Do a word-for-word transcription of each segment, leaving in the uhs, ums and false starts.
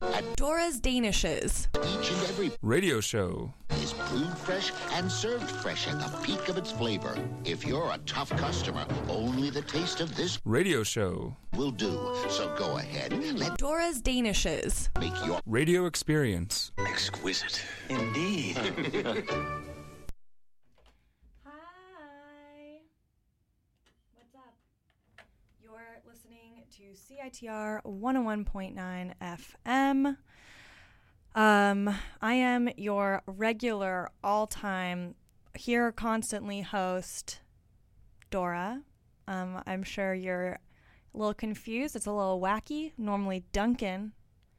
at Dora's Danishes. Each and every radio show is brewed fresh and served fresh at the peak of its flavor. If you're a tough customer, only the taste of this radio show will do. So go ahead, let Dora's Danishes make your radio experience exquisite. Indeed. Hi. What's up? You're listening to C I T R one oh one point nine F M. Um, I am your regular, all-time, here constantly host, Dora. Um, I'm sure you're a little confused. It's a little wacky. Normally Duncan,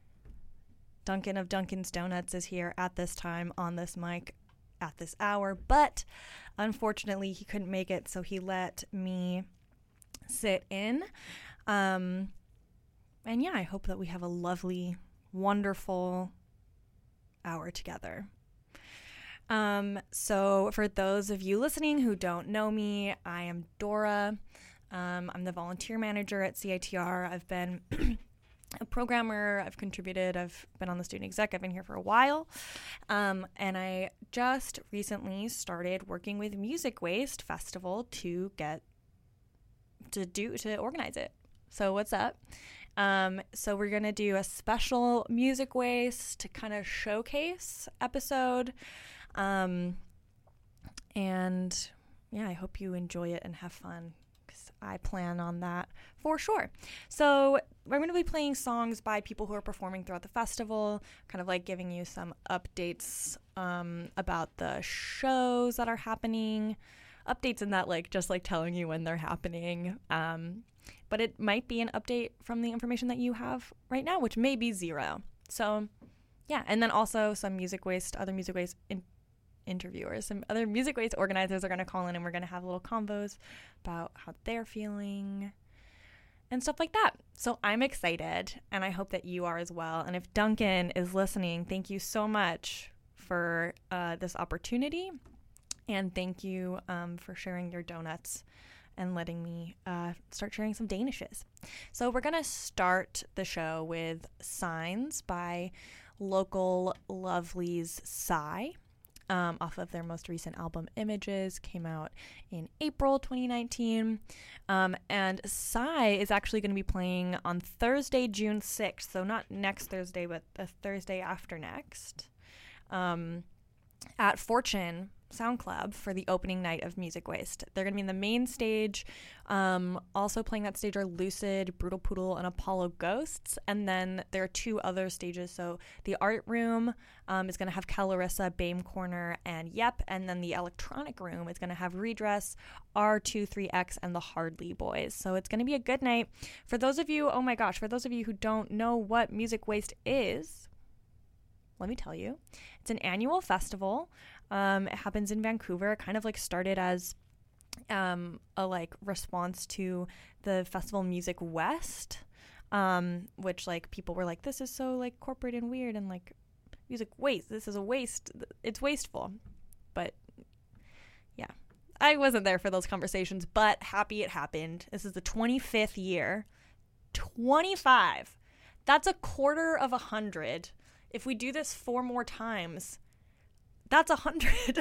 Duncan of Dunkin's Donuts is here at this time on this mic at this hour, but unfortunately he couldn't make it, so he let me sit in. Um, and yeah, I hope that we have a lovely, wonderful hour together. Um, so for those of you listening who don't know me, I am Dora. Um, I'm the volunteer manager at C I T R. I've been a programmer. I've contributed. I've been on the student exec. I've been here for a while. Um, and I just recently started working with Music Waste Festival to get to do, to organize it. So what's up? Um, so we're going to do a special Music Waste to kind of showcase episode. Um, and yeah, I hope you enjoy it and have fun, because I plan on that for sure. So we're going to be playing songs by people who are performing throughout the festival, kind of like giving you some updates, um, about the shows that are happening, updates in that, like, just like telling you when they're happening. Um, but it might be an update from the information that you have right now, which may be zero. So yeah. And then also some Music Waste, other Music Waste in- interviewers, some other Music Waste organizers are going to call in, and we're going to have little convos about how they're feeling and stuff like that. So I'm excited, and I hope that you are as well. And if Duncan is listening, thank you so much for uh, this opportunity. And thank you um, for sharing your donuts and letting me uh, start sharing some Danishes. So we're going to start the show with Signs by local lovelies Psy, um, off of their most recent album Images, came out in April twenty nineteen. Um, and Psy is actually going to be playing on Thursday, June sixth, so not next Thursday, but the Thursday after next, um, at Fortune Sound Club for the opening night of Music Waste. They're going to be in the main stage. Um, also playing that stage are Lucid, Brutal Poodle, and Apollo Ghosts. And then there are two other stages. So the Art Room um, is going to have Calorissa, Bame Corner, and Yep. And then the Electronic Room is going to have Redress, R two three X, and the Hardly Boys. So it's going to be a good night. For those of you, oh my gosh, for those of you who don't know what Music Waste is, let me tell you. It's an annual festival. Um, it happens in Vancouver. It kind of like started as um, a like response to the Festival Music West, um, which like people were like, this is so like corporate and weird and like music waste. This is a waste. It's wasteful. But yeah, I wasn't there for those conversations, but happy it happened. This is the twenty-fifth year. twenty-five. That's a quarter of a hundred. If we do this four more times, that's a hundred,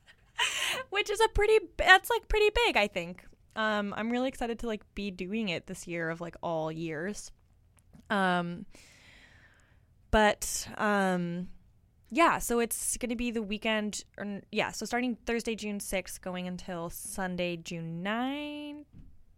which is a pretty, that's like pretty big, I think. Um, I'm really excited to like be doing it this year of like all years. Um, but, um, yeah, so it's going to be the weekend, or yeah, so starting Thursday, June sixth, going until Sunday, June ninth,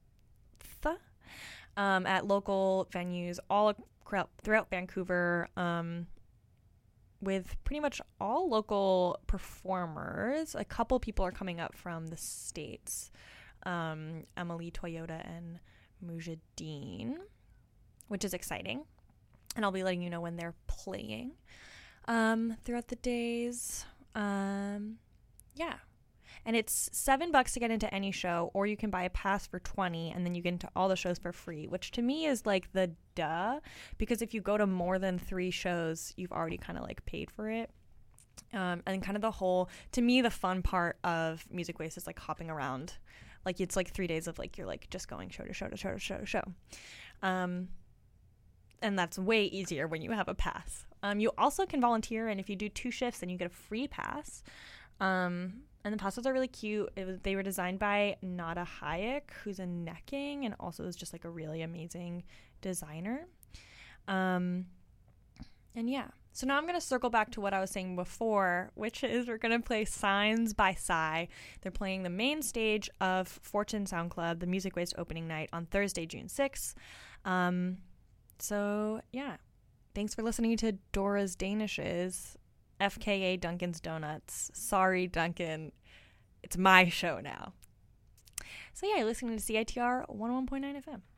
um, at local venues all throughout Vancouver, um, with pretty much all local performers. A couple people are coming up from the States, um, Emily Toyota and Mujahideen, which is exciting. And I'll be letting you know when they're playing um, throughout the days. Um, yeah. And it's seven bucks to get into any show, or you can buy a pass for twenty, and then you get into all the shows for free, which to me is like the duh, because if you go to more than three shows, you've already kind of like paid for it. Um, and kind of the whole, to me, the fun part of Music Waste is like hopping around. Like it's like three days of like, you're like just going show to show to show to show to show. Um, and that's way easier when you have a pass. Um, you also can volunteer, and if you do two shifts, then you get a free pass. Um, and the passes are really cute. It was, they were designed by Nada Hayek, who's in necking, and also is just like a really amazing designer. Um, and yeah, so now I'm going to circle back to what I was saying before, which is we're going to play Signs by Psy. They're playing the main stage of Fortune Sound Club, the Music Waste opening night on Thursday, June sixth. Um, so yeah, thanks for listening to Dora's Danishes, F K A Duncan's Donuts. Sorry, Duncan. It's my show now. So yeah, you're listening to C I T R one oh one point nine F M.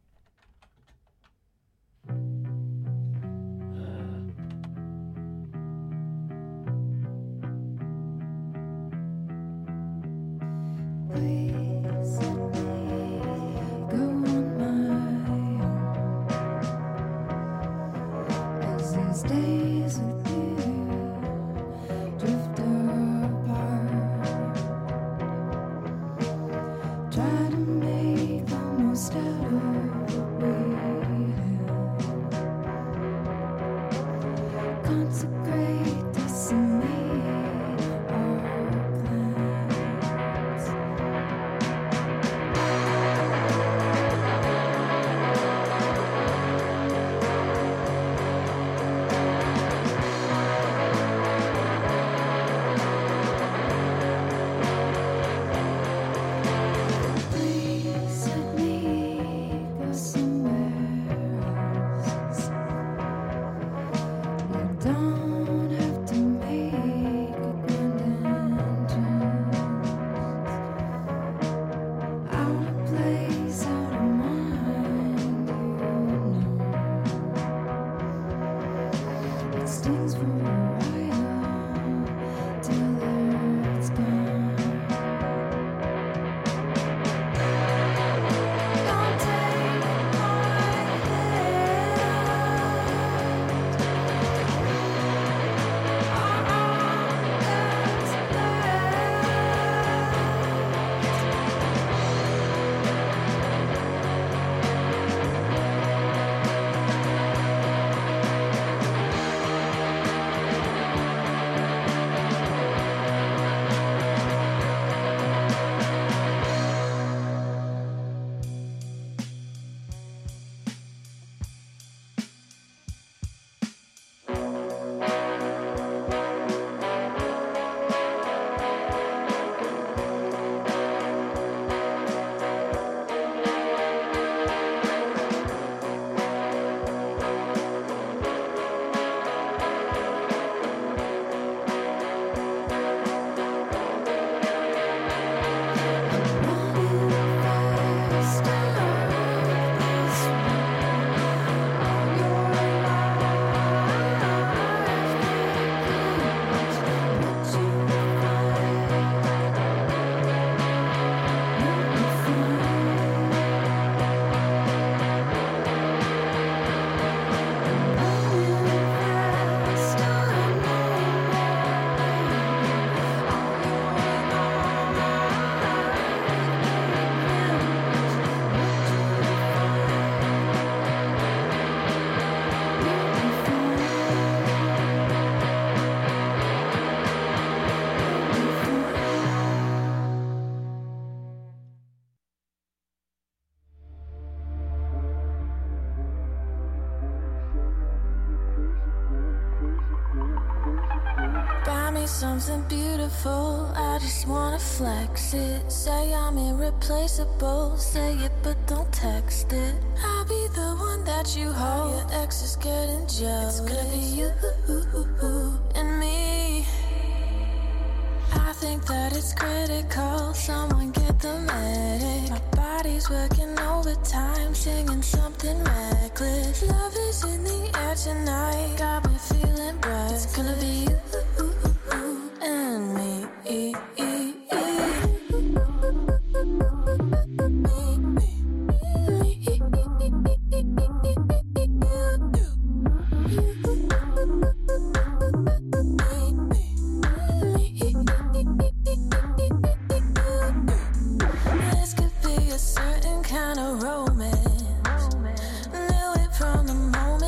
Days with you drift apart. Try to make the most out of what we have. Consecrate, decimate our plans. Something beautiful, I just wanna flex it. Say I'm irreplaceable, say it but don't text it. I'll be the one that you hold, your ex is getting jealous. It's gonna be you and me. I think that it's critical, someone get the medic. My body's working overtime, singing something reckless. Love is in the air tonight, got me feeling bright. It's gonna be you and me. This could be a certain kind of romance. Knew it from the moment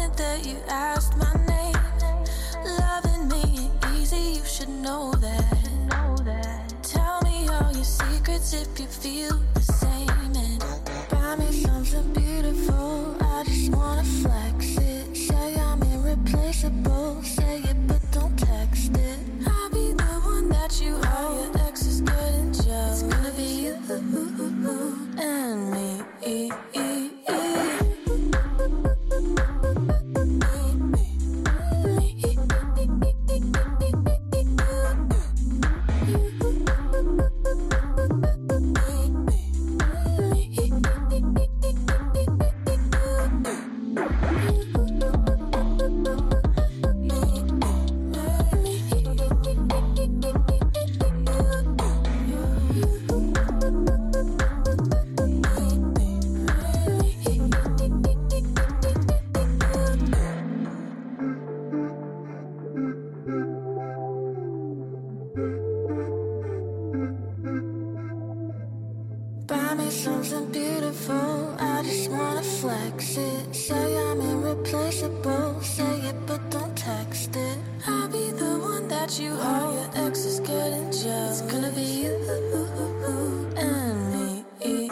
dance if you feel the same. And buy me something beautiful. I just wanna flex it. Say I'm irreplaceable. Say it, but don't text it. I'll be the one that you hold. Your ex is getting jealous. It's gonna be you and me. Buy me something beautiful. I just wanna flex it. Say I'm irreplaceable. Say it, but don't text it. I'll be the one that you hold. Your ex is getting jealous. It's gonna be you and me.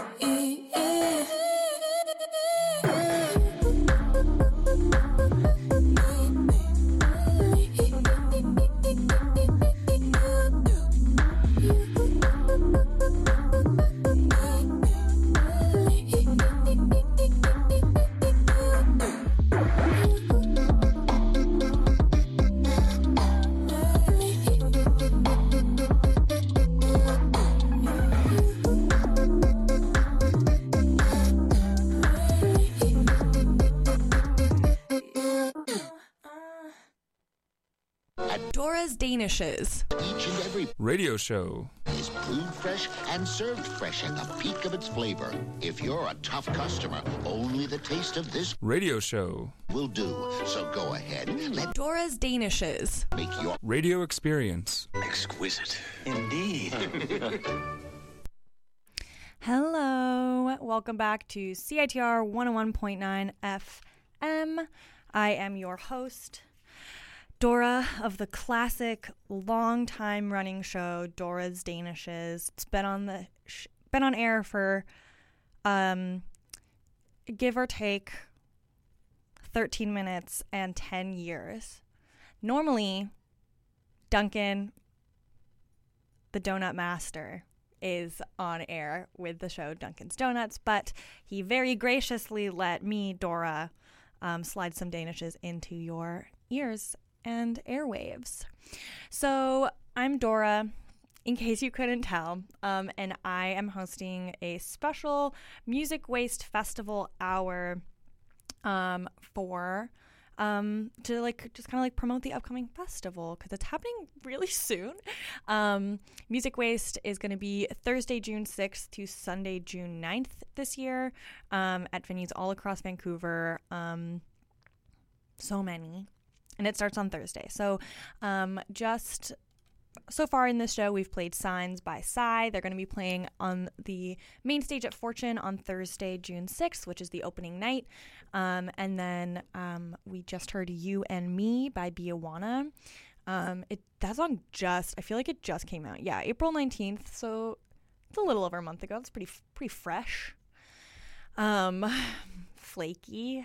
Dora's Danishes. Each and every Radio show. is brewed fresh and served fresh at the peak of its flavor. If you're a tough customer, only the taste of this Radio show. will do. So go ahead, let Dora's Danishes. make your Radio experience. Exquisite. Indeed. Hello. Welcome back to C I T R one oh one point nine F M. I am your host, Dora, of the classic, long-time running show Dora's Danishes. It's been on the sh- been on air for, um, give or take, thirteen minutes and ten years. Normally, Duncan, the donut master, is on air with the show Duncan's Donuts, but he very graciously let me, Dora, um, slide some Danishes into your ears and airwaves. So I'm Dora, in case you couldn't tell, um, and I am hosting a special Music Waste Festival hour um, for um, to like just kind of like promote the upcoming festival because it's happening really soon. Um, Music Waste is going to be Thursday, June sixth to Sunday, June ninth this year um, at venues all across Vancouver. Um, so many. And it starts on Thursday. So um, just so far in this show, we've played Signs by Psy. They're going to be playing on the main stage at Fortune on Thursday, June sixth, which is the opening night. Um, and then um, we just heard You and Me by Biawana. Um, it that song just, I feel like it just came out. Yeah, April nineteenth. So it's a little over a month ago. It's pretty, pretty fresh. Um, flaky.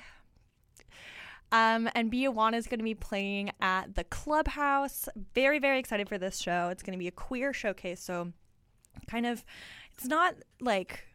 Um, and Biawana is going to be playing at the Clubhouse. Very, very excited for this show. It's going to be a queer showcase. So kind of, it's not like,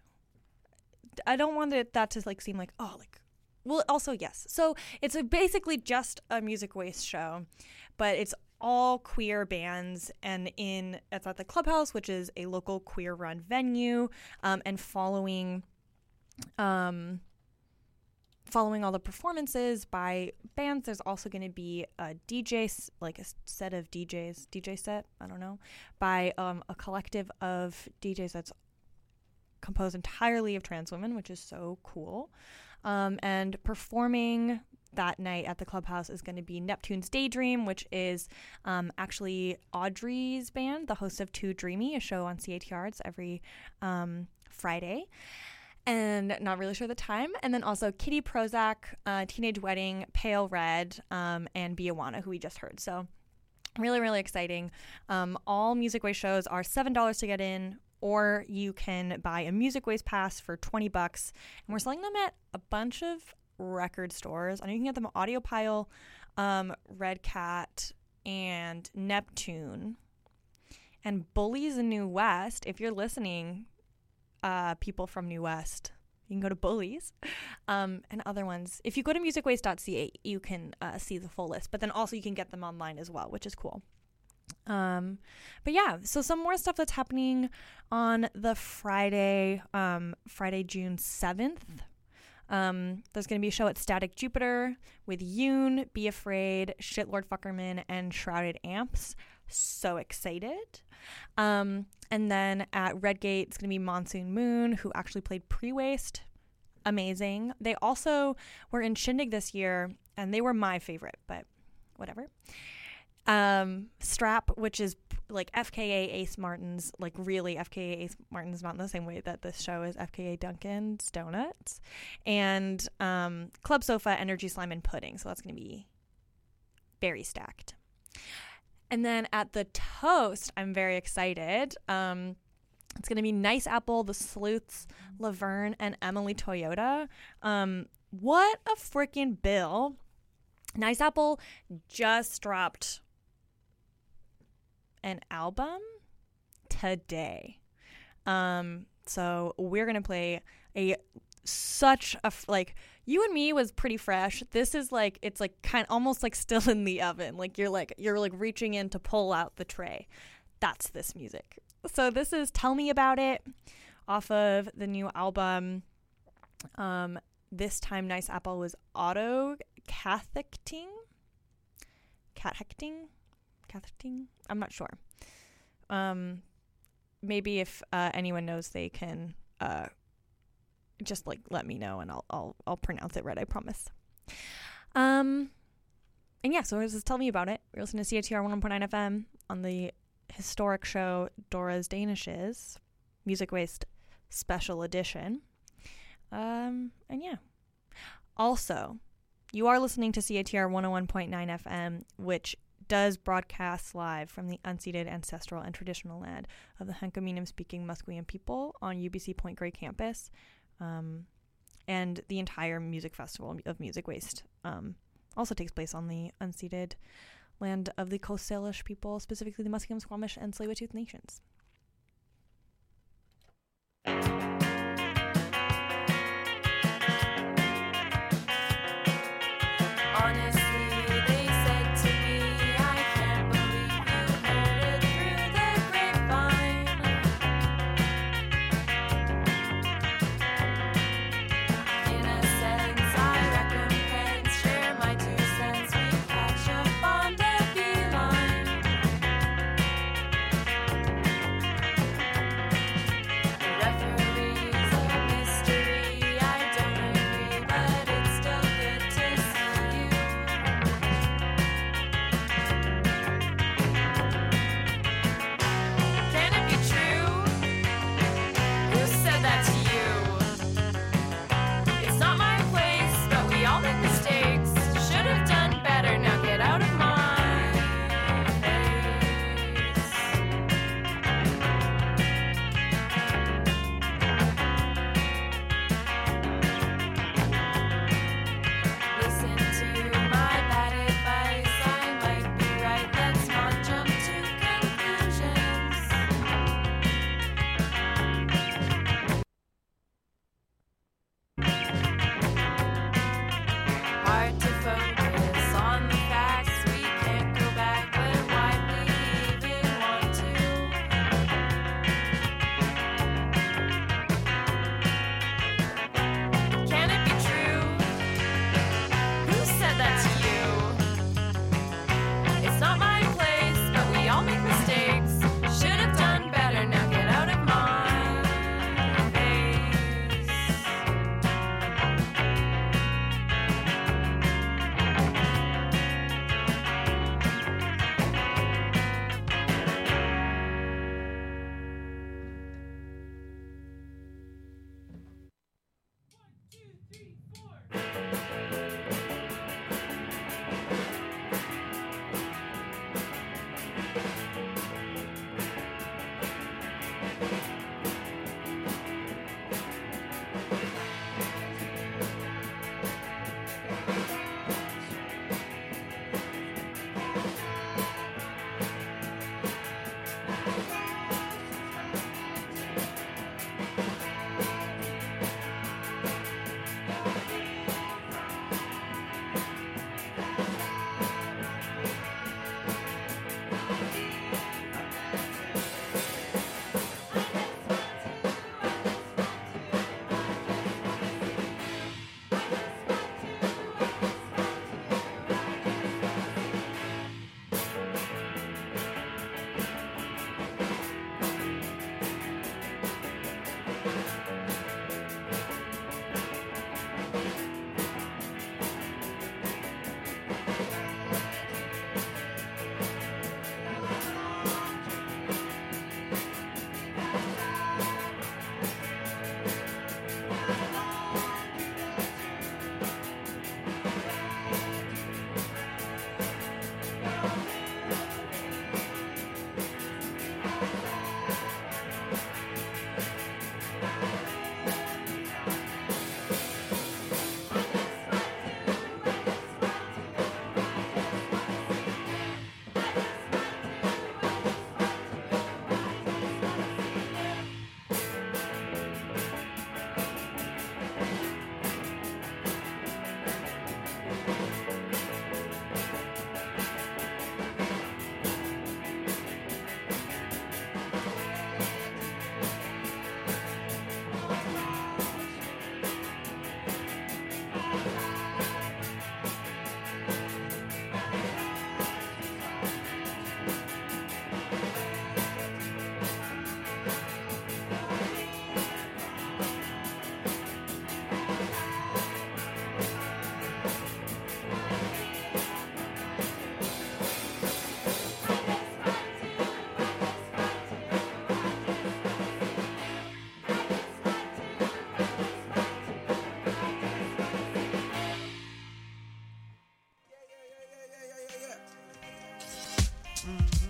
I don't want it, that to like seem like, oh, like, well, also, yes. So it's a, basically just a Music Waste show, but it's all queer bands, and in, it's at the Clubhouse, which is a local queer run venue, um, and following, um, Following all the performances by bands, there's also going to be a D J, like a set of D Js, D J set, I don't know, by um, a collective of D Js that's composed entirely of trans women, which is so cool. Um, and performing that night at the Clubhouse is going to be Neptune's Daydream, which is um, actually Audrey's band, the host of Too Dreamy, a show on C A T R. It's every um, Friday. And not really sure the time. And then also Kitty Prozac, uh, Teenage Wedding, Pale Red, um, and Biawana, who we just heard. So really, really exciting. Um, all Music Waste shows are seven dollars to get in, or you can buy a Music Waste pass for twenty bucks. And we're selling them at a bunch of record stores. I know you can get them at Audiopile, um, Red Cat, and Neptune. And Bullies in New West, if you're listening, uh, people from New West, you can go to Bullies, um, and other ones. If you go to music waste dot c a, you can uh, see the full list, but then also you can get them online as well, which is cool. Um, but yeah, so some more stuff that's happening on the Friday, um, Friday, June seventh. Um, there's going to be a show at Static Jupiter with Yoon, Be Afraid, Shitlord Fuckerman, and Shrouded Amps. So excited. Um, and then at Redgate, it's going to be Monsoon Moon, who actually played Pre-Waste. Amazing. They also were in Shindig this year, and they were my favorite, but whatever. Um, Strap, which is like F K A Ace Martin's, like really F K A Ace Martin's, not in the same way that this show is F K A Dunkin's Donuts, and um, Club Sofa, Energy Slime, and Pudding. So that's going to be very stacked. And then at the Toast, I'm very excited. Um, it's going to be Nice Apple, The Sleuths, Laverne, and Emily Toyota. Um, what a freaking bill. Nice Apple just dropped an album today. Um, so we're going to play a such a, like, You and Me was pretty fresh. This is like, it's like kind of almost like still in the oven. Like you're like, you're like reaching in to pull out the tray. That's this music. So this is Tell Me About It off of the new album. Um, this time Nice Apple was auto cathecting, cathecting, cathecting. I'm not sure. Um, maybe if uh, anyone knows, they can uh, just like let me know, and I'll I'll I'll pronounce it right. I promise. Um, and yeah, so just tell me about it. You're listening to C I T R one oh one point nine F M on the historic show Dora's Danishes, Music Waste Special Edition. Um, and yeah, also, you are listening to C I T R one oh one point nine F M, which does broadcast live from the unceded ancestral and traditional land of the Hunkaminam-speaking Musqueam people on U B C Point Grey campus, um, and the entire music festival of Music Waste um, also takes place on the unceded land of the Coast Salish people, specifically the Musqueam, Squamish, and Tsleil-Waututh nations. Catch up on the beeline.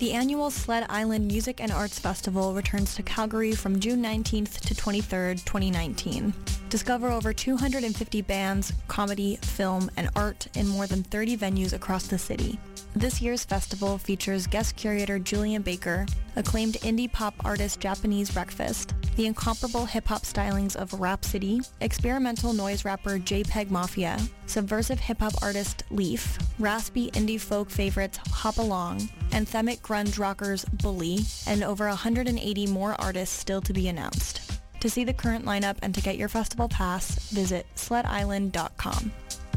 The annual Sled Island Music and Arts Festival returns to Calgary from June nineteenth to twenty-third, twenty nineteen. Discover over two hundred fifty bands, comedy, film, and art in more than thirty venues across the city. This year's festival features guest curator Julian Baker, acclaimed indie pop artist Japanese Breakfast, the incomparable hip-hop stylings of Rhapsody, experimental noise rapper JPEG Mafia, subversive hip-hop artist Leaf, raspy indie folk favorites Hop Along, anthemic grunge rockers Bully, and over one hundred eighty more artists still to be announced. To see the current lineup and to get your festival pass, visit sled island dot com.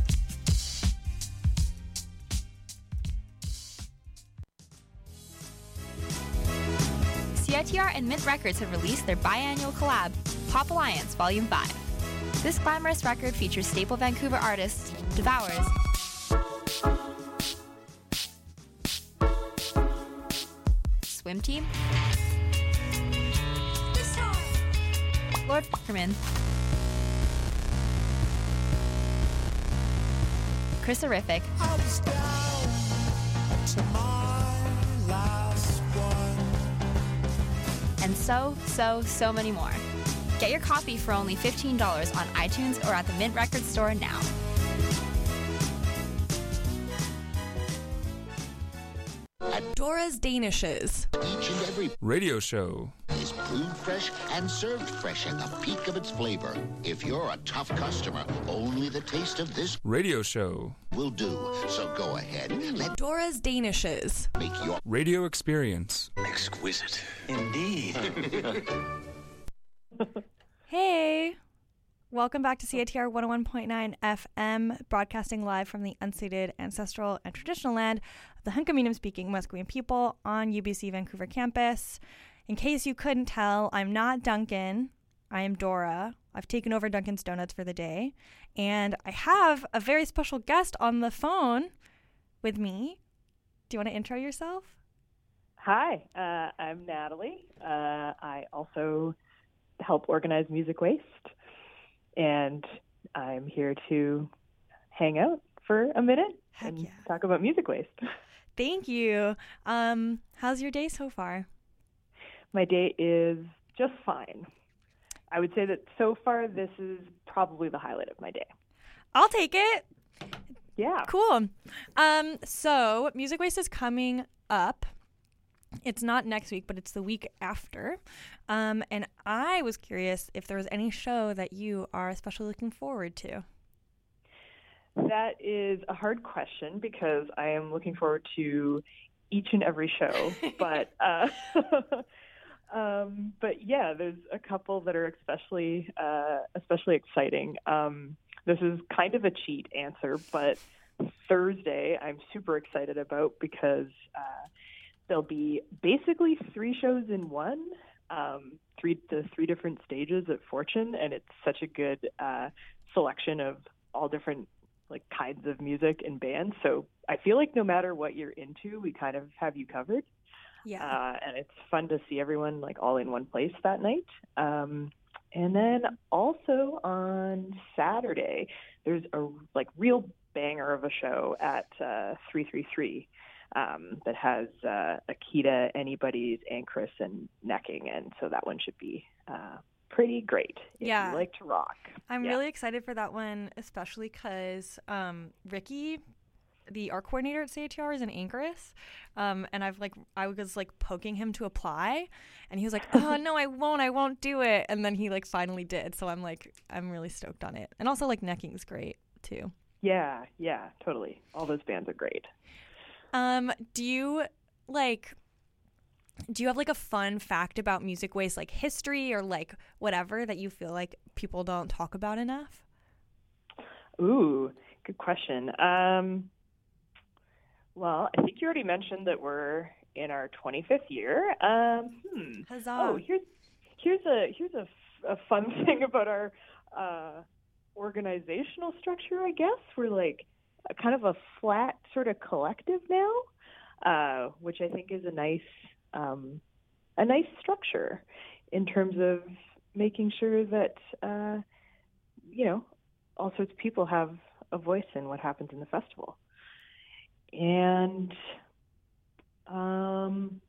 C I T R and Mint Records have released their biannual collab, Pop Alliance Volume five. This glamorous record features staple Vancouver artists Devours, Swim Team, Lord Fuckerman, Chris Horrific, and so, so, so many more. Get your copy for only fifteen dollars on iTunes or at the Mint Records store now. Dora's Danishes. Each and every Radio show. is brewed fresh and served fresh at the peak of its flavor. If you're a tough customer, only the taste of this Radio show. will do. So go ahead, let Dora's Danishes. make your Radio experience. Exquisite. Indeed. Hey! Welcome back to C I T R one oh one point nine F M, broadcasting live from the unceded, ancestral, and traditional land of the Hunkaminam-speaking Musqueam people on U B C Vancouver campus. In case you couldn't tell, I'm not Duncan. I am Dora. I've taken over Duncan's Donuts for the day. And I have a very special guest on the phone with me. Do you want to intro yourself? Hi, uh, I'm Natalie. Uh, I also help organize Music Waste, and I'm here to hang out for a minute Heck and yeah. talk about Music Waste. Thank you. Um, how's your day so far? My day is just fine. I would say that so far this is probably the highlight of my day. I'll take it. Yeah. Cool. Um, so Music Waste is coming up. It's not next week, but it's the week after. Um, and I was curious if there was any show that you are especially looking forward to. That is a hard question because I am looking forward to each and every show. but uh, um, but yeah, there's a couple that are especially uh, especially exciting. Um, this is kind of a cheat answer, but Thursday I'm super excited about because uh, there'll be basically three shows in one, um, three the three different stages at Fortune, and it's such a good uh, selection of all different like kinds of music and bands. So I feel like no matter what you're into, we kind of have you covered. Yeah. Uh, and it's fun to see everyone like all in one place that night. Um, and then also on Saturday, there's a like real banger of a show at uh, three three three. Um, that has uh, Akita, Anybody's, and Chris and Necking, and so that one should be uh, pretty great if Yeah. you like to rock. I'm Yeah. really excited for that one, especially because um, Ricky, the art coordinator at C I T R, is in Anchorage. Um, and I've like, I was like poking him to apply, and he was like, oh, no, I won't, I won't do it. And then he like finally did. So I'm like, I'm really stoked on it. And also like Necking's great too. Yeah, yeah, totally. All those bands are great. Um, do you like do you have like a fun fact about Music Waste, like history or like whatever that you feel like people don't talk about enough? Ooh, good question. Um, well, I think you already mentioned that we're in our twenty-fifth year. Um, hmm. Huzzah. Oh, here's here's a here's a, a fun thing about our uh, organizational structure. I guess we're like a kind of a flat sort of collective now, uh, which I think is a nice um, a nice structure in terms of making sure that uh, you know all sorts of people have a voice in what happens in the festival. And um,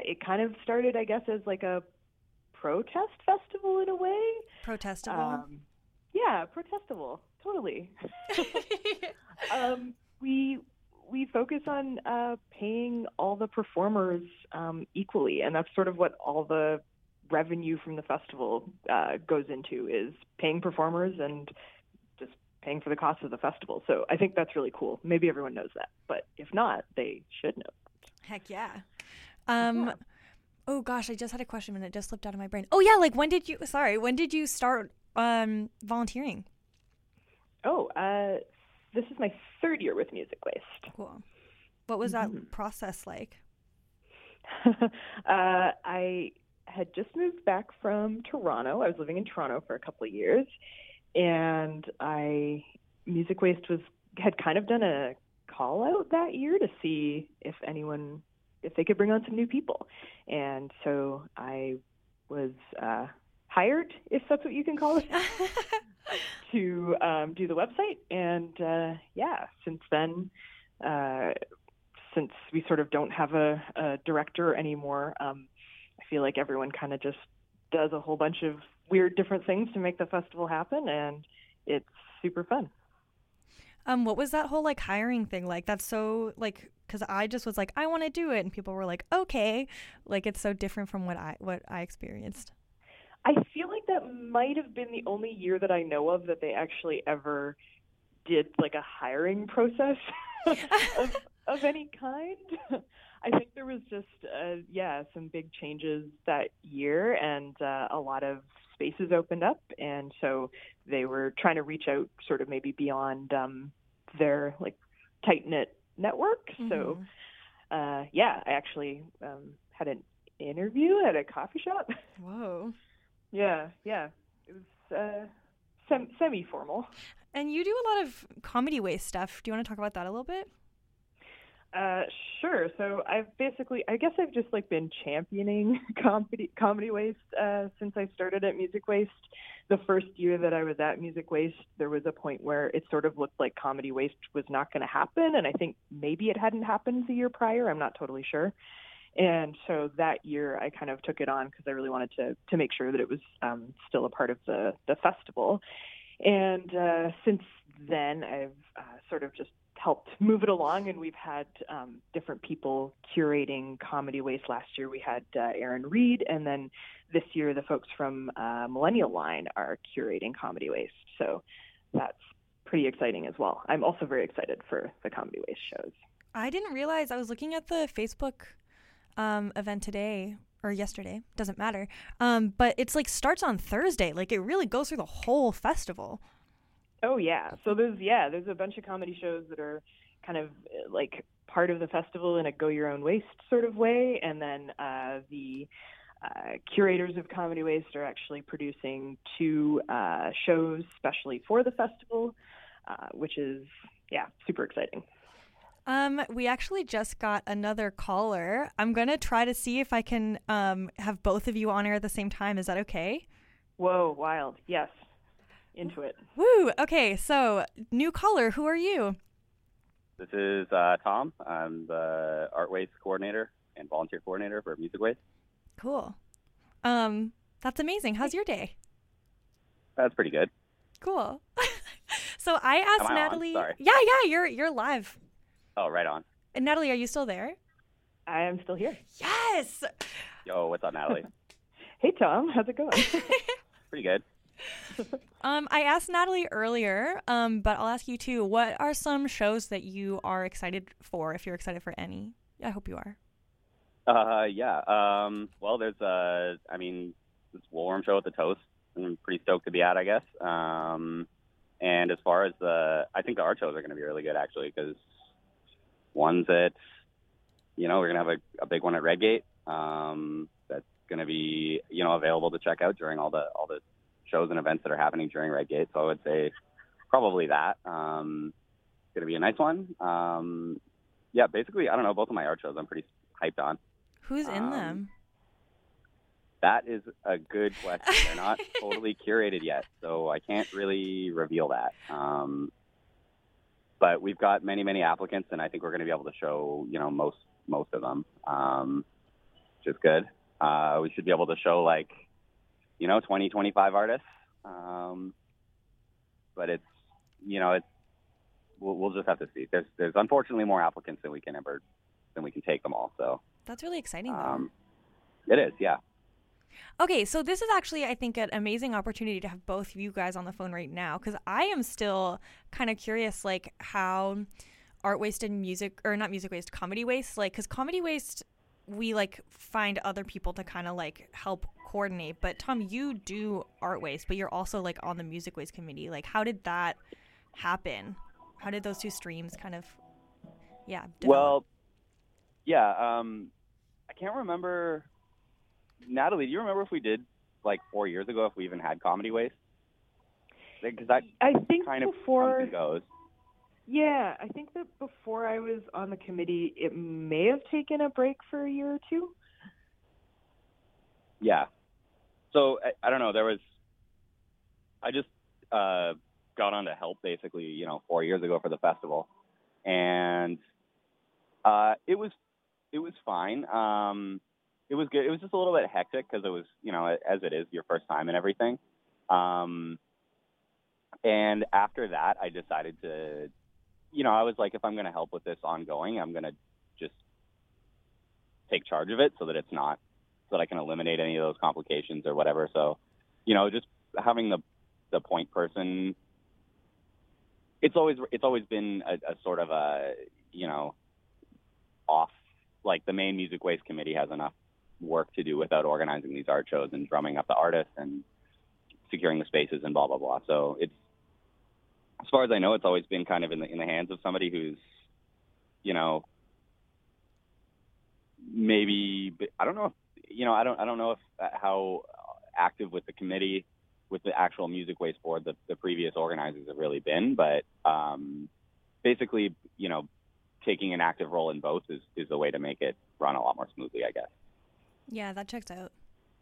it kind of started, I guess, as like a protest festival in a way. Protestival. Um, yeah, protestival, totally. um, we we focus on uh, paying all the performers um, equally, and that's sort of what all the revenue from the festival uh, goes into, is paying performers and just paying for the cost of the festival. So I think that's really cool. Maybe everyone knows that, but if not, they should know. Heck yeah. Um, yeah. Oh gosh, I just had a question and it just slipped out of my brain. Oh yeah, like when did you? Sorry, when did you start um, volunteering? Oh, uh, this is my third year with Music Waste. Cool. What was mm-hmm. that process like? uh, I had just moved back from Toronto. I was living in Toronto for a couple of years, and I Music Waste was had kind of done a call out that year to see if anyone if they could bring on some new people, and so I was uh, hired, if that's what you can call it, to um, do the website. And uh, yeah, since then, uh, since we sort of don't have a, a director anymore, um, I feel like everyone kind of just does a whole bunch of weird different things to make the festival happen, and it's super fun. Um, what was that whole like hiring thing like? That's so like, because I just was like, I want to do it, and people were like, okay, like it's so different from what I what I experienced. I feel like that might have been the only year that I know of that they actually ever did like a hiring process of, of any kind. I think there was just uh, yeah some big changes that year, and uh, a lot of spaces opened up, and so they were trying to reach out sort of maybe beyond um, their like tight-knit network. Mm-hmm. So uh, yeah, I actually um, had an interview at a coffee shop. Whoa. Yeah, yeah. It was uh, sem- semi-formal. And you do a lot of Comedy Waste stuff. Do you want to talk about that a little bit? Uh, sure. So I've basically, I guess I've just like been championing comedy, comedy waste uh, since I started at Music Waste. The first year that I was at Music Waste, there was a point where it sort of looked like Comedy Waste was not going to happen, and I think maybe it hadn't happened the year prior. I'm not totally sure. And so that year I kind of took it on because I really wanted to to make sure that it was um, still a part of the, the festival. And uh, since then, I've uh, sort of just helped move it along, and we've had um, different people curating Comedy Waste. Last year we had uh, Aaron Reed, and then this year the folks from uh, Millennial Line are curating Comedy Waste. So that's pretty exciting as well. I'm also very excited for the Comedy Waste shows. I didn't realize, I was looking at the Facebook um, event today, or yesterday, doesn't matter, um, but it's like starts on Thursday. Like it really goes through the whole festival. Oh yeah, so there's yeah, there's a bunch of comedy shows that are kind of like part of the festival in a go your own waste sort of way, and then uh, the uh, curators of Comedy Waste are actually producing two uh, shows specially for the festival, uh, which is yeah, super exciting. Um, we actually just got another caller. I'm gonna try to see if I can um have both of you on air at the same time. Is that okay? Whoa, wild! Yes. Into it. Woo! Okay, so new caller, who are you? This is uh, Tom. I'm the art waste coordinator and volunteer coordinator for Music Waste. Cool. Um, that's amazing. How's your day? That's pretty good. Cool. So I asked Am I Natalie. On? Sorry. Yeah, yeah, you're you're live. Oh, right on. And Natalie, are you still there? I am still here. Yes. Yo, what's up, Natalie? Hey, Tom. How's it going? Pretty good. um, I asked Natalie earlier, um, but I'll ask you too. What are some shows that you are excited for, if you're excited for any? I hope you are. Uh, yeah. Um, well, there's, uh, I mean, this Woolworm show at the Toast. I'm pretty stoked to be at, I guess. Um, and as far as the, I think the art shows are going to be really good, actually, because one's at, you know, we're going to have a, a big one at Redgate. Um, that's going to be, you know, available to check out during all the all the shows and events that are happening during Redgate. So I would say probably that. Um, it's going to be a nice one. Um, yeah, basically, I don't know, both of my art shows I'm pretty hyped on. Who's in um, them? That is a good question. They're not totally curated yet, so I can't really reveal that. Um, but we've got many, many applicants, and I think we're going to be able to show, you know, most most of them. Um, which is good. Uh, we should be able to show like, you know, twenty, twenty-five artists. Um, but it's, you know, it's, we'll, we'll just have to see. There's, there's unfortunately more applicants than we can ever, than we can take them all. So That's really exciting, though. um, it is, yeah. Okay, so this is actually, I think, an amazing opportunity to have both of you guys on the phone right now, because I am still kind of curious, like, how art waste and music, or not music waste, comedy waste, like, because comedy waste, we, like, find other people to kind of, like, help coordinate. But, Tom, you do art waste, but you're also, like, on the music waste committee. Like, how did that happen? How did those two streams kind of, yeah, develop? Well, yeah, um, I can't remember. Natalie, do you remember if we did, like, four years ago, if we even had Comedy Waste? Because that I think kind of before, comes and goes. Yeah, I think that before I was on the committee, it may have taken a break for a year or two. Yeah. So, I, I don't know, there was, I just uh, got on to help, basically, you know, four years ago for the festival. And uh, it was, it was fine. Um, It was good. It was just a little bit hectic because it was, you know, as it is, your first time and everything. Um, and after that, I decided to, you know, I was like, if I'm going to help with this ongoing, I'm going to just take charge of it so that it's not, so that I can eliminate any of those complications or whatever. So, you know, just having the the point person, it's always it's always been a, a sort of a, you know, off, like the main Music Waste Committee has enough work to do without organizing these art shows and drumming up the artists and securing the spaces and blah blah blah. So it's, as far as I know, it's always been kind of in the in the hands of somebody who's, you know, maybe, I don't know if, you know, I don't I don't know if uh, how active with the committee, with the actual Music Waste Board, the, the previous organizers have really been, but um, basically, you know, taking an active role in both is, is the way to make it run a lot more smoothly, I guess. Yeah, that checks out.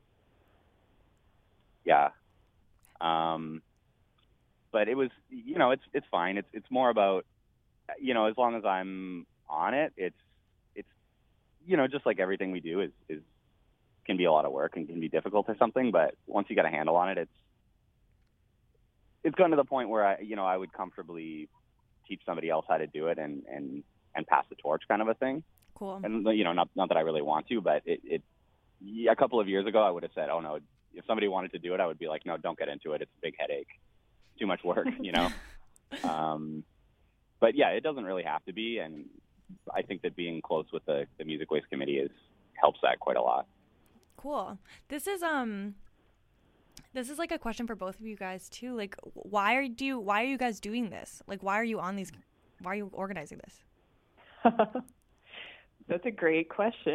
Yeah. Um, but it was, you know, it's it's fine. It's it's more about, you know, as long as I'm on it, it's it's you know, just like everything we do is is can be a lot of work and can be difficult or something. But once you got a handle on it, it's it's gotten to the point where I, you know, I would comfortably teach somebody else how to do it and and and pass the torch, kind of a thing. Cool. And you know, not not that I really want to, but it, it a couple of years ago, I would have said, oh no, if somebody wanted to do it, I would be like, no, don't get into it. It's a big headache, too much work, you know? um, but yeah, it doesn't really have to be. And I think that being close with the, the Music Waste Committee is, helps that quite a lot. Cool. This is, um, this is like a question for both of you guys too. Like, why are you, why are you guys doing this? Like, why are you on these, why are you organizing this? That's a great question.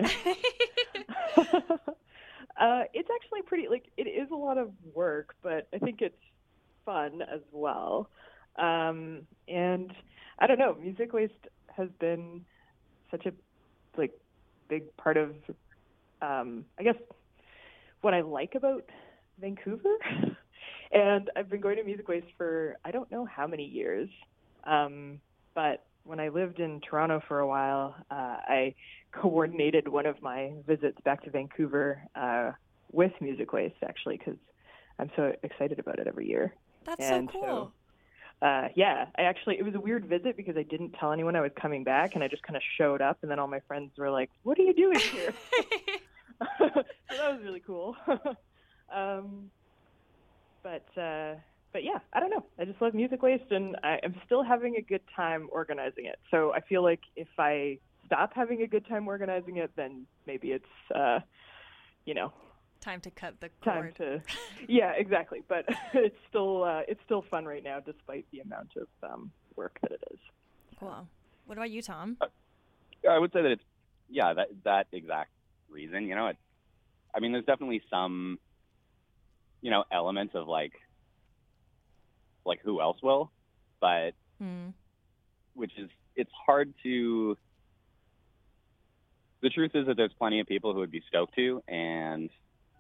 uh, it's actually pretty, like, it is a lot of work, but I think it's fun as well. Um, and I don't know, Music Waste has been such a, like, big part of, um, I guess, what I like about Vancouver. And I've been going to Music Waste for, I don't know how many years, um, but when I lived in Toronto for a while, uh, I coordinated one of my visits back to Vancouver uh, with Music Waste, actually, because I'm so excited about it every year. That's and so cool. So, uh, yeah, I actually, it was a weird visit because I didn't tell anyone I was coming back, and I just kind of showed up, and then all my friends were like, what are you doing here? So that was really cool. um, but... Uh, But yeah, I don't know. I just love Music Waste, and I am still having a good time organizing it. So I feel like if I stop having a good time organizing it, then maybe it's, uh, you know, time to cut the time cord. to. Yeah, exactly. But it's still uh, it's still fun right now, despite the amount of um, work that it is. Cool. What about you, Tom? Uh, I would say that it's yeah that that exact reason. You know, it. I mean, there's definitely some, you know, elements of like. like who else will, but mm. which is, it's hard to, the truth is that there's plenty of people who would be stoked to, and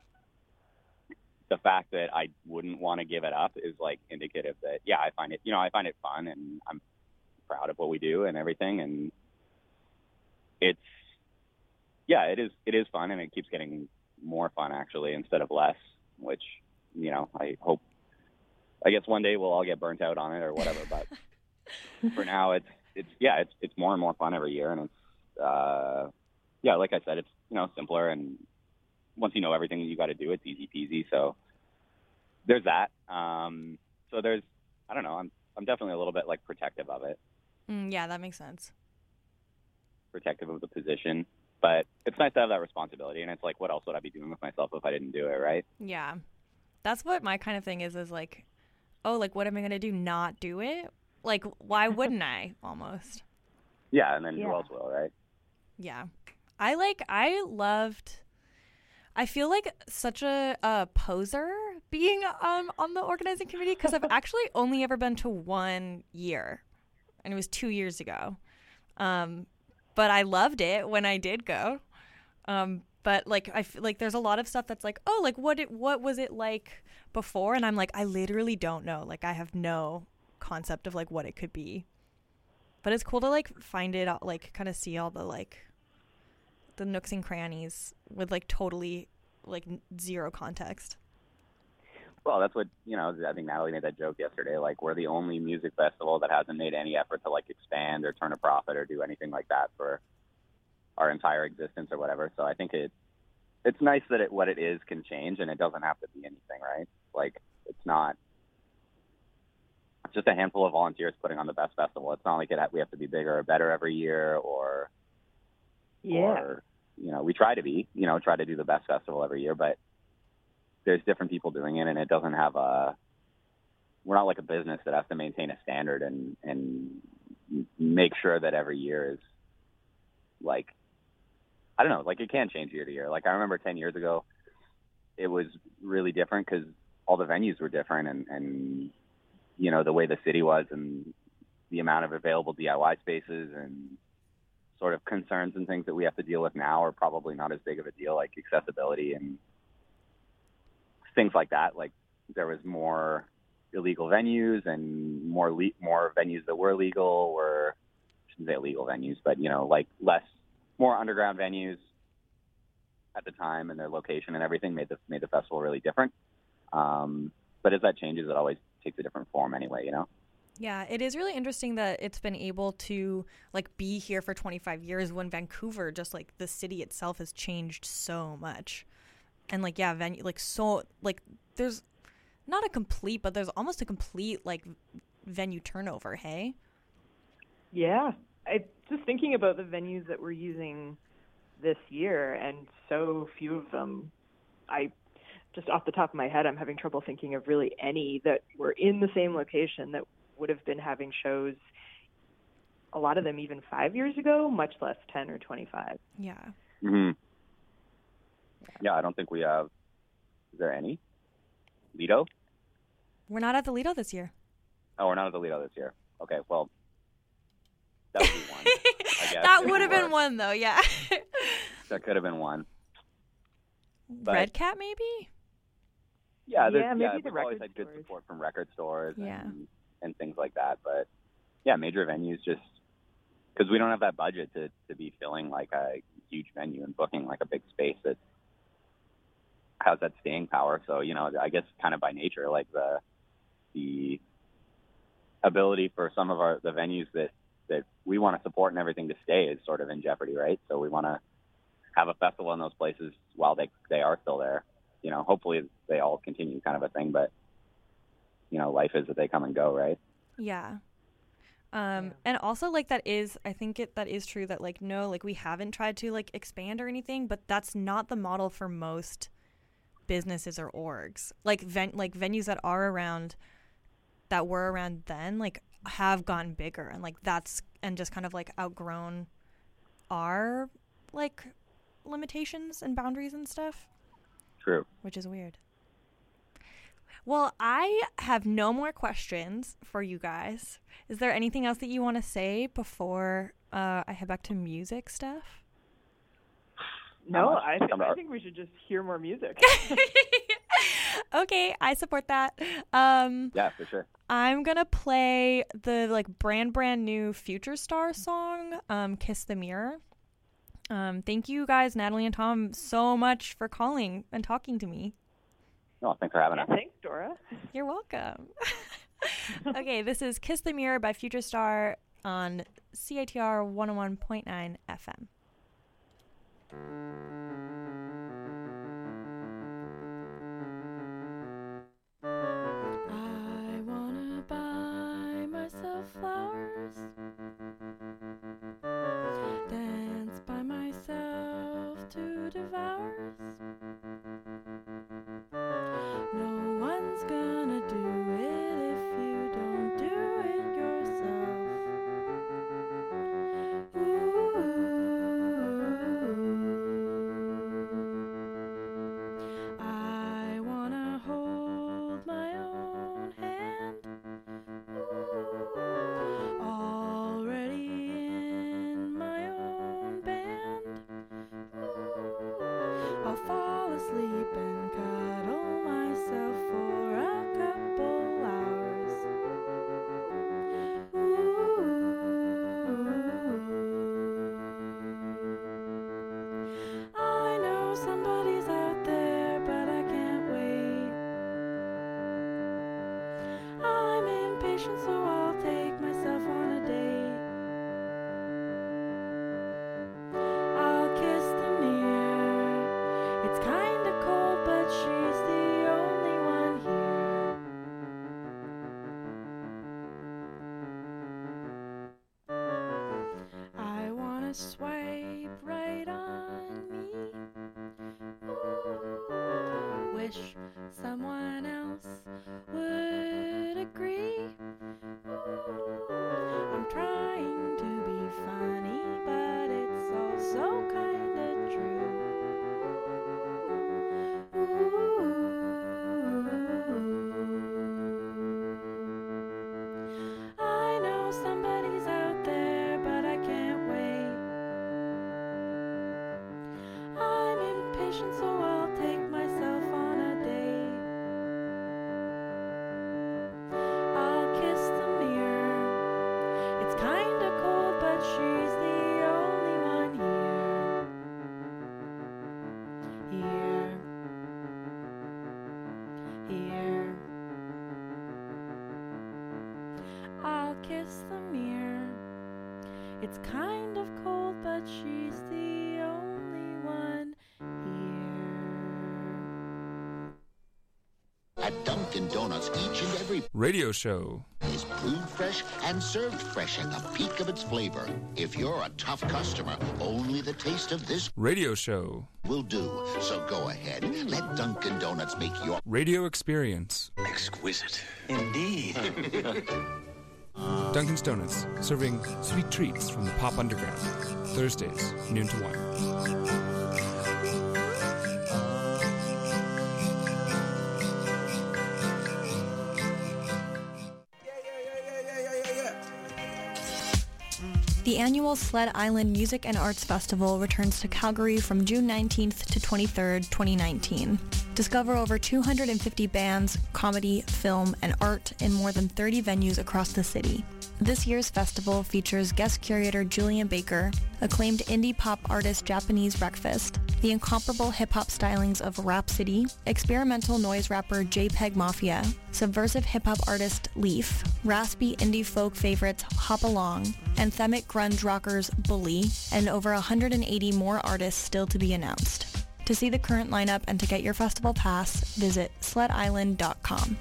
the fact that I wouldn't want to give it up is like indicative that, yeah, I find it, you know, I find it fun and I'm proud of what we do and everything. And it's, yeah, it is it is fun, and it keeps getting more fun actually instead of less, which, you know, I hope, I guess one day we'll all get burnt out on it or whatever, but for now it's it's yeah, it's it's more and more fun every year, and it's uh yeah, like I said, it's, you know, simpler, and once you know everything you got to do, it's easy peasy. So there's that. Um, so there's, I don't know, I'm I'm definitely a little bit like protective of it. Mm, yeah, that makes sense. Protective of the position, but it's nice to have that responsibility. And it's like, what else would I be doing with myself if I didn't do it, right? Yeah, that's what my kind of thing is. Is like, oh, like what am I gonna do? Not do it? Like, why wouldn't I? Almost. Yeah, and then Yeah. who else will, right? Yeah, I like. I loved. I feel like such a, a poser being um, on the organizing committee because I've actually only ever been to one year, and it was two years ago. Um, but I loved it when I did go. Um, but like I feel like there's a lot of stuff that's like, oh, like what it what was it like before? And I'm like, I literally don't know. Like I have no concept of like what it could be. But it's cool to like find it out, like kind of see all the like the nooks and crannies with like totally like n- zero context. Well, that's what, you know, I think Natalie made that joke yesterday. Like, we're the only music festival that hasn't made any effort to, like, expand or turn a profit or do anything like that for our entire existence or whatever. So I think it it's nice that it, what it is can change, and it doesn't have to be anything, right? Like, it's not it's just a handful of volunteers putting on the best festival. It's not like it ha- we have to be bigger or better every year or, Yeah. or, you know, we try to be, you know, try to do the best festival every year, but there's different people doing it, and it doesn't have a, we're not like a business that has to maintain a standard and, and make sure that every year is like, I don't know, like it can change year to year. Like I remember ten years ago, it was really different because all the venues were different, and, and, you know, the way the city was and the amount of available D I Y spaces and sort of concerns and things that we have to deal with now are probably not as big of a deal, like accessibility and things like that. Like there was more illegal venues and more le- more venues that were legal, or I shouldn't say illegal venues, but, you know, like less, more underground venues at the time, and their location and everything made the made the festival really different. Um, but as that changes, it always takes a different form anyway, you know? Yeah, it is really interesting that it's been able to like be here for twenty-five years when Vancouver, just like the city itself, has changed so much. And like, yeah, venue, like so like there's not a complete, but there's almost a complete like venue turnover. Hey. Yeah. I just thinking about the venues that we're using this year, and so few of them, I just off the top of my head, I'm having trouble thinking of really any that were in the same location that would have been having shows, a lot of them even five years ago, much less ten or twenty-five. Yeah. Mm-hmm. Yeah, I don't think we have, is there any? Lido? We're not at the Lido this year. Oh, we're not at the Lido this year. Okay, well, that would be one, I guess. That if would have we been were. one, though, yeah. That could have been one. But- Red Cat, maybe? Yeah, there's- Yeah, maybe yeah, the we've always record had good stores. support from record stores Yeah. and, and things like that. But, yeah, major venues just, because we don't have that budget to, to be filling, like, a huge venue and booking, like, a big space that has that staying power. So, you know, I guess kind of by nature, like, the the ability for some of our the venues that, that we want to support and everything to stay is sort of in jeopardy, right? So we want to have a festival in those places while they they are still there. You know, hopefully they all continue, kind of a thing, but, you know, life is that they come and go, right? Yeah. Um, and also like that is, I think it, that is true that like, no, like we haven't tried to like expand or anything, but that's not the model for most businesses or orgs. Like ven- like venues that are around, that were around then, like have gotten bigger, and like that's, and just kind of like outgrown our like limitations and boundaries and stuff. True. Which is weird. Well, I have no more questions for you guys. Is there anything else that you want to say before uh, I head back to music stuff? No, much? I, th- Come I out. think we should just hear more music. Okay, I support that. Um, Yeah, for sure. I'm gonna play the like brand brand new Future Star song, um, "Kiss the Mirror." Um, thank you guys, Natalie and Tom, so much for calling and talking to me. Oh, thanks for having Yeah, us. thanks, Dora. You're welcome. Okay, this is Kiss the Mirror by Future Star on C I T R one oh one point nine F M. I wanna buy myself flowers, dance by myself to devours. No one's gonna do it if you don't do it yourself. Ooh. I wanna hold my own hand. Ooh. Already in my own band. Ooh. I'll fall asleep and cuddle myself for a couple hours. Ooh. I know somebody's out there, but I can't wait. I'm impatient, so I'll take myself on a date. I'll kiss the mirror. It's kinda cold, but she's the only one here. I wanna swipe right on me. Ooh. Wish someone else would agree. Ooh. I'm trying to be funny, but it's also kinda true. Ooh. I know somebody's out there, but I can't wait. I'm impatient, so I'll take myself on a date. I'll kiss the mirror. It's kinda cold, but she's the only one here. Here. Here. I'll kiss the mirror. It's kind of cold, but she's the only one here. At Dunkin' Donuts, each and every Radio show. is brewed fresh and served fresh at the peak of its flavor. If you're a tough customer, only the taste of this Radio show. will do. So go ahead, let Dunkin' Donuts make your Radio experience. Exquisite. Indeed. Dunkin' Donuts, serving sweet treats from the pop underground. Thursdays, noon to one. The annual Sled Island Music and Arts Festival returns to Calgary from June nineteenth to twenty-third, twenty nineteen. Discover over two hundred fifty bands, comedy, film, and art in more than thirty venues across the city. This year's festival features guest curator Julian Baker, acclaimed indie pop artist Japanese Breakfast, the incomparable hip-hop stylings of Rhapsody, experimental noise rapper JPEG Mafia, subversive hip-hop artist Leaf, raspy indie folk favorites Hop Along, anthemic grunge rockers Bully, and over one hundred eighty more artists still to be announced. To see the current lineup and to get your festival pass, visit sled island dot com.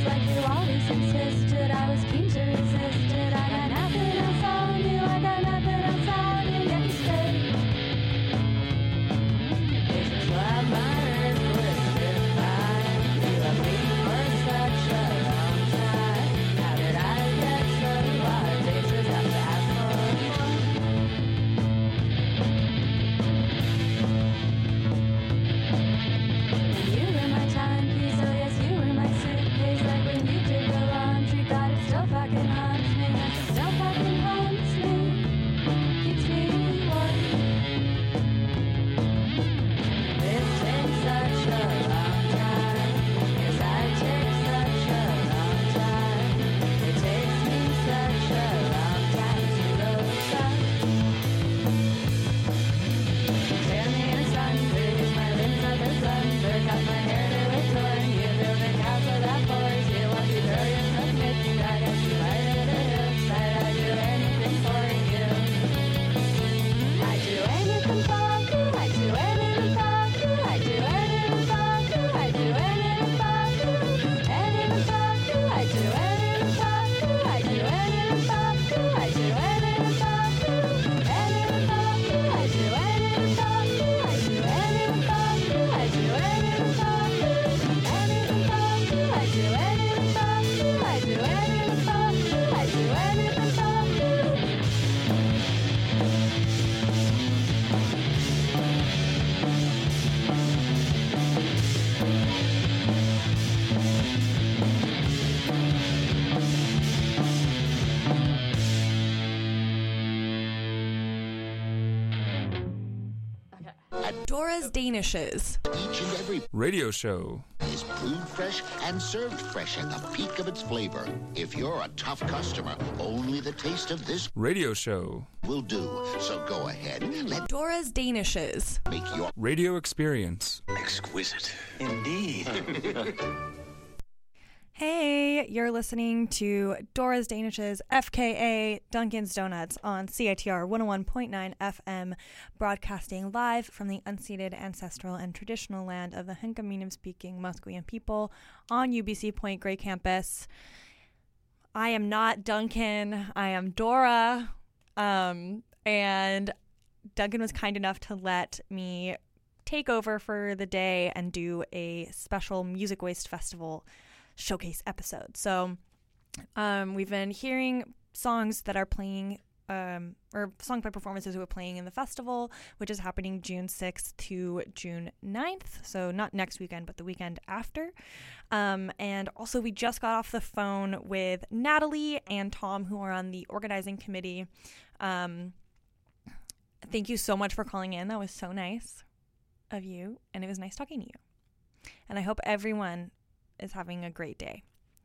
like you always insisted. I was keen to resist it. I got nothing else on you. I got nothing else on you. Yet you stayed. This is why my earth twisted fine. You left me for such a long time. How did I get so far? Faces have to ask for more. You were my timepiece, oh yes, you were my suitcase. Like when you did the laundry, God, it still fucking haunts me. It still fucking haunts me, keeps me warm. It takes such a long time. Yes, I take such a long time. It takes me such a long time to roll up. Tear me asunder, use my limbs like a thunder. Cut my hair to a torn. You build a castle that pours. You want to throw your stuff midst. I guess you lighted a hillside. I'd do anything for you. I'd do anything for you. I'd do anything for you. I'd do anything for you. I'd do anything for you. Anything for you. I'd do anything for you. I'd do anything for you. I'd do anything for you. Anything for you. I'd do anything for you. I'd do anything for you. I'd do anything for you. Anything for you. I'd do anything for you. I'd do anything for you. I'd do anything for you. Dora's Danishes. Each and every Radio show. is brewed fresh and served fresh at the peak of its flavor. If you're a tough customer, only the taste of this Radio show. will do. So go ahead, let Dora's Danishes. make your Radio experience. Exquisite. Indeed. Hey, you're listening to Dora's Danishes, F K A Dunkin's Donuts on C I T R one oh one point nine F M, broadcasting live from the unceded ancestral and traditional land of the Hunkaminam-speaking Musqueam people on U B C Point Grey Campus. I am not Duncan. I am Dora. Um, and Duncan was kind enough to let me take over for the day and do a special Music Waste Festival showcase episode. So um, we've been hearing songs that are playing um, or songs by performances who are playing in the festival, which is happening June sixth to June ninth. So not next weekend, but the weekend after. Um, and also we just got off the phone with Natalie and Tom, who are on the organizing committee. Um, thank you so much for calling in. That was so nice of you. And it was nice talking to you. And I hope everyone is having a great day.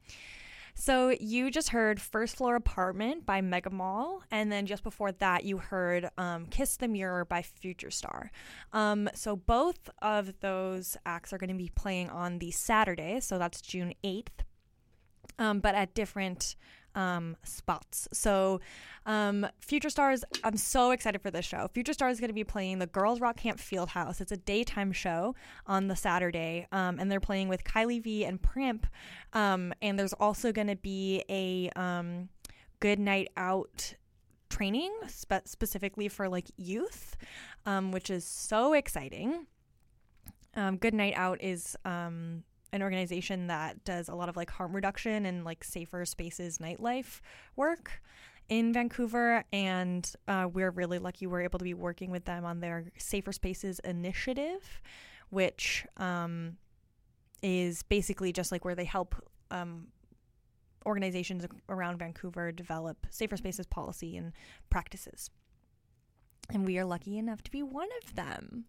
So you just heard First Floor Apartment by Mega Mall, and then just before that you heard um, Kiss the Mirror by Future Star. Um, so both of those acts are going to be playing on the Saturday, so that's June eighth, um, but at different um, spots. So um, Future Stars, I'm so excited for this show. Future Stars is going to be playing the Girls Rock Camp Fieldhouse. It's a daytime show on the Saturday, um, and they're playing with Kylie V and Primp. Um, and there's also going to be a um, Good Night Out training spe- specifically for like youth, um, which is so exciting. Um, Good Night Out is um, an organization that does a lot of like harm reduction and like safer spaces nightlife work in Vancouver, and uh, we're really lucky we're able to be working with them on their Safer Spaces initiative, which um, is basically just like where they help um, organizations around Vancouver develop safer spaces policy and practices. And we are lucky enough to be one of them.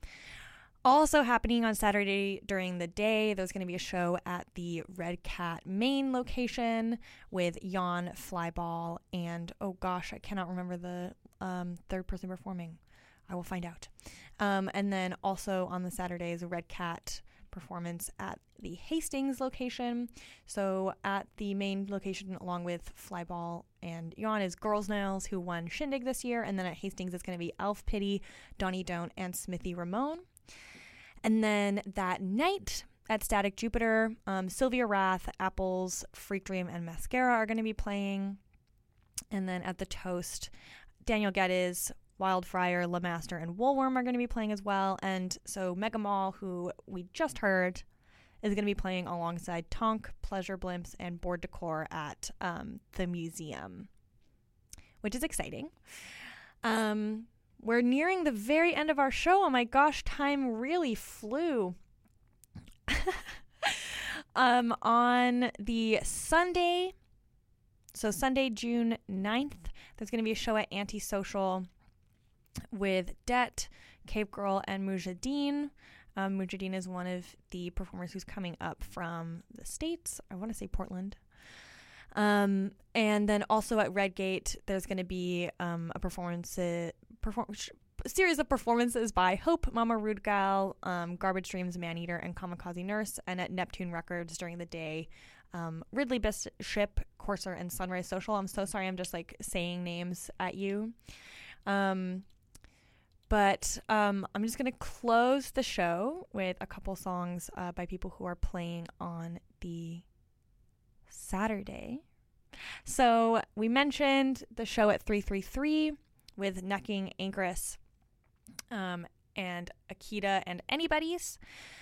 Also happening on Saturday during the day, there's going to be a show at the Red Cat main location with Jan Flyball and, oh gosh, I cannot remember the um, third person performing. I will find out. Um, and then also on the Saturday is a Red Cat performance at the Hastings location. So at the main location, along with Flyball and Jan, is Girls Nails, who won Shindig this year. And then at Hastings, it's going to be Elf Pity, Donnie Don't, and Smithy Ramone. And then that night, at Static Jupiter. Um, Sylvia Rath, Apples, Freak Dream, and Mascara are going to be playing. And then at the Toast, Daniel Geddes, Wildfire, LeMaster, and Woolworm are going to be playing as well. And so Mega Mall, who we just heard, is going to be playing alongside Tonk, Pleasure Blimps, and Board Decor at um, the museum, which is exciting. Um, we're nearing the very end of our show. Oh my gosh, time really flew. um, on the Sunday, so Sunday, June ninth, there's going to be a show at Antisocial with Det, Cape Girl, and Mujahideen. Um, Mujahideen is one of the performers who's coming up from the States. I want to say Portland. Um, and then also at Redgate, there's going to be um, a performance, uh, perform- series of performances by Hope, Mama Rude Gal, um, Garbage Dreams, Maneater, and Kamikaze Nurse. And at Neptune Records during the day, um, Ridley Bishop, Corsair, and Sunrise Social. I'm so sorry, I'm just like saying names at you. Um, But um, I'm just going to close the show with a couple songs uh, by people who are playing on the Saturday. So we mentioned the show at three three three with Necking, Anchoress, um, and Akita and Anybody's.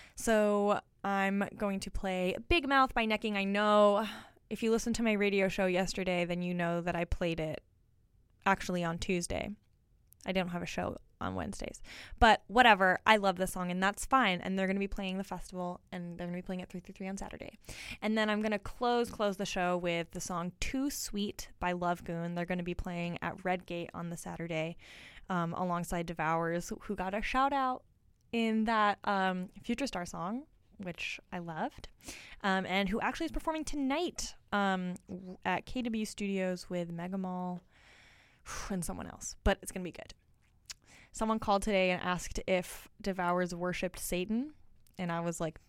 So I'm going to play Big Mouth by Necking. I know if you listened to my radio show yesterday, then you know that I played it actually on Tuesday. I don't have a show on Wednesdays, but whatever. I love this song, and that's fine. And they're going to be playing the festival, and they're going to be playing at three three three on Saturday. And then I'm going to close close the show with the song Too Sweet by Love Goon. They're going to be playing at Redgate on the Saturday, um, alongside Devours, who got a shout out in that um, Future Star song, which I loved, um, and who actually is performing tonight um, at K W Studios with Mega Mall and someone else, but it's going to be good. Someone called today and asked if Devours worshipped Satan, and I was like,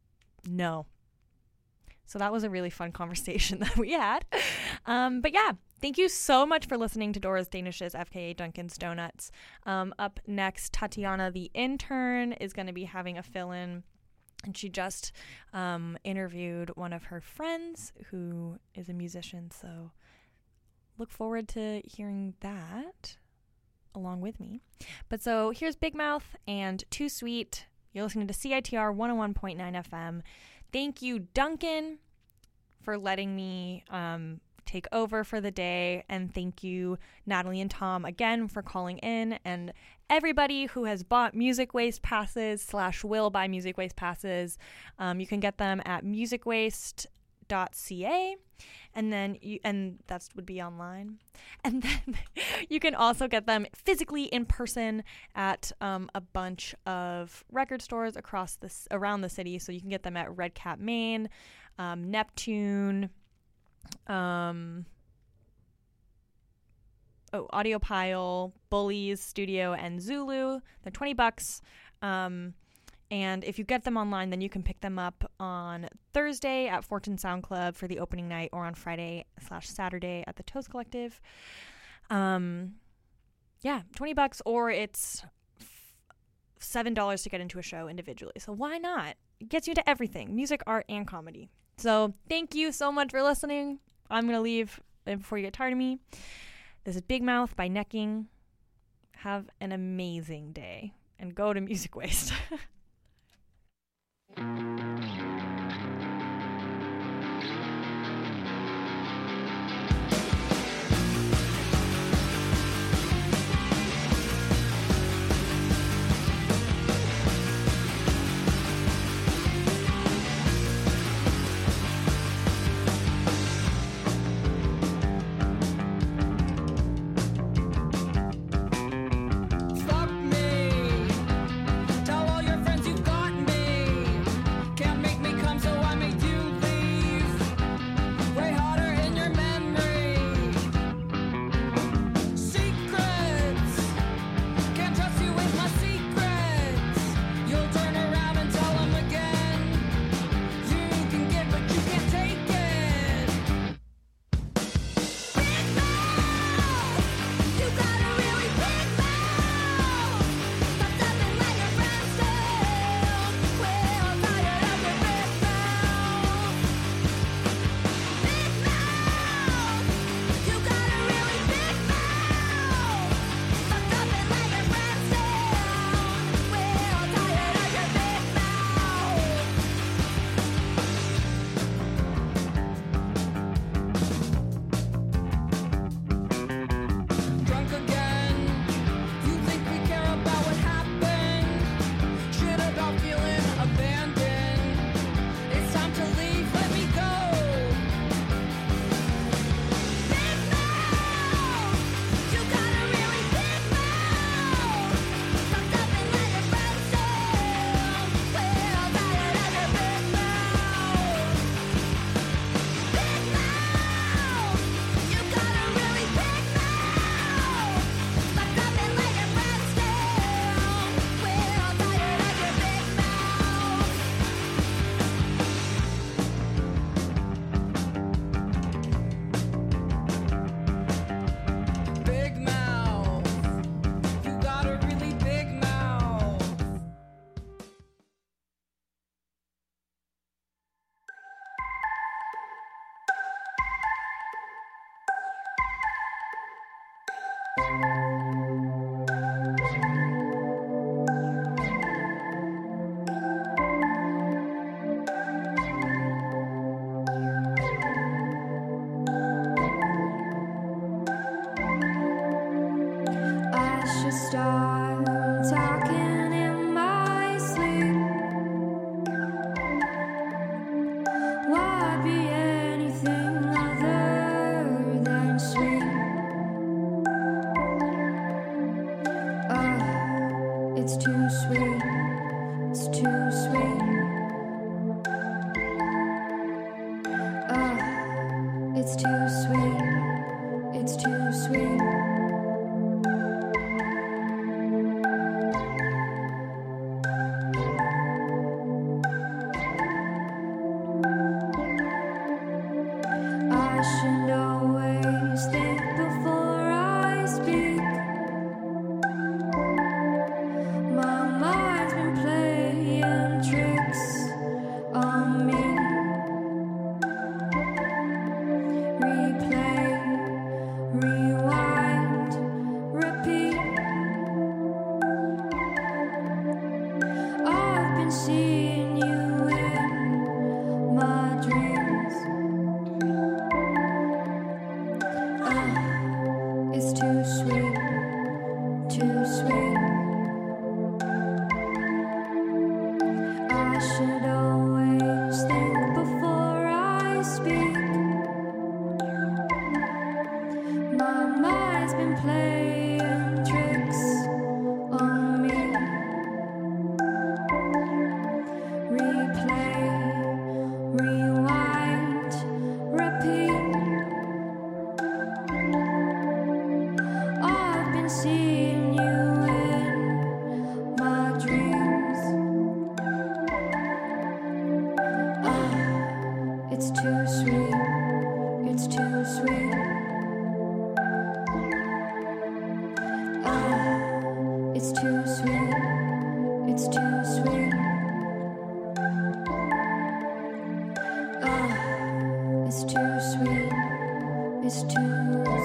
no. So that was a really fun conversation that we had. Um, but yeah, thank you so much for listening to Dora's Danishes, F K A Dunkin's Donuts. Um, up next, Tatiana the intern is going to be having a fill-in, and she just um, interviewed one of her friends who is a musician, so look forward to hearing that along with me. But so here's Big Mouth and Too Sweet. You're listening to C I T R one oh one point nine F M. Thank you, Duncan, for letting me um, take over for the day. And thank you, Natalie and Tom, again for calling in. And everybody who has bought Music Waste passes slash will buy Music Waste passes, um, you can get them at music waste dot c a. And then you, and that would be online. And then you can also get them physically in person at um, a bunch of record stores across this around the city. So you can get them at Red Cat Maine, um, Neptune, um, oh, Audiopile, Bullies Studio, and Zulu. They're twenty bucks. Um, And if you get them online, then you can pick them up on Thursday at Fortune Sound Club for the opening night, or on Friday slash Saturday at the Toast Collective. Um, yeah, twenty bucks, or it's seven dollars to get into a show individually. So why not? It gets you into everything, music, art, and comedy. So thank you so much for listening. I'm going to leave before you get tired of me. This is Big Mouth by Necking. Have an amazing day, and go to Music Waste. Fuck me. Tell all your friends you've got me. start talking in my sleep. Why be anything other than sweet? Oh, it's too sweet. It's too sweet. Oh, it's too sweet. It's too sweet. I should always think before I speak. My mind's been playing tricks on me. Replay, rewind, repeat. I've been seeing you in my dreams. Ah, it's too sweet, too sweet. I should always think before I speak. My mind's been playing tricks on me. Replay, rewind, repeat. I've been seeing you in my dreams. Ah, it's too sweet. It's too sweet. Ah, it's too sweet. It's too sweet. Ah, it's too sweet. It's too